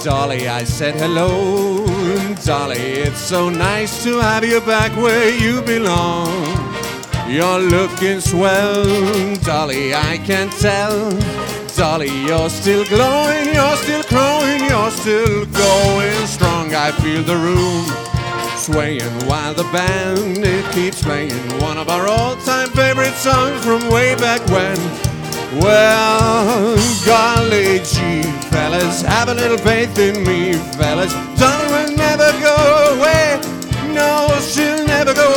Dolly, I said hello. Dolly, it's so nice to have you back where you belong. You're looking swell, Dolly, I can tell. Dolly, you're still glowing, you're still growing, you're still going strong. I feel the room swaying while the band, it keeps playing one of our all-time favorite songs from way back when. Well, golly gee, fellas, have a little faith in me, fellas. Dolly will never go away, no, she'll never go